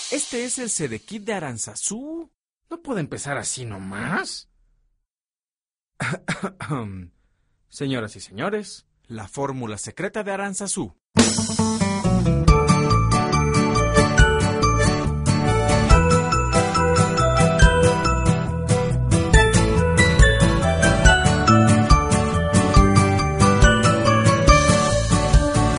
Este es el Sedekit de Aranzazú. ¿No puede empezar así nomás? Señoras y señores, la fórmula secreta de Aranzazú.